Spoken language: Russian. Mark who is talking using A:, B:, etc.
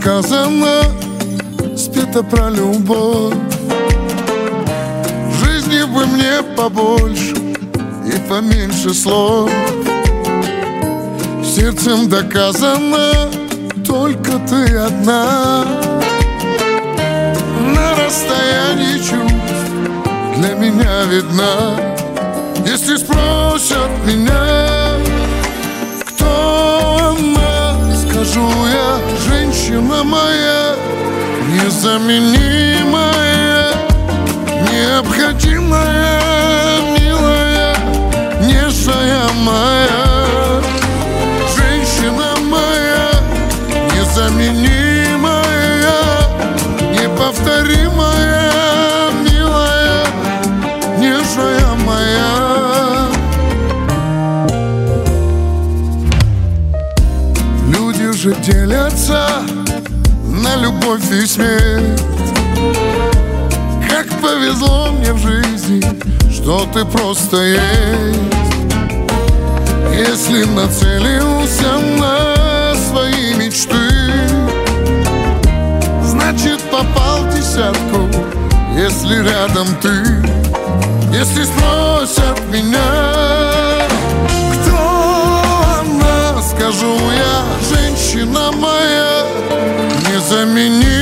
A: сказано, спето про любовь. В жизни бы мне побольше и поменьше слов. Сердцем доказано, только ты одна. На расстоянии чувств для меня видна. Если спросят меня, кто она, скажу я: женщина моя, незаменимая, необходимая, милая, нежная моя. Женщина моя, незаменимая, неповторимая, милая, нежная моя. Люди же делятся на любовь и смерть. Как повезло мне в жизни, что ты просто есть. Если нацелился на свои мечты, значит попал в десятку, если рядом ты. Если спросят меня, кто она, скажу я: женщина моя, незаменимая,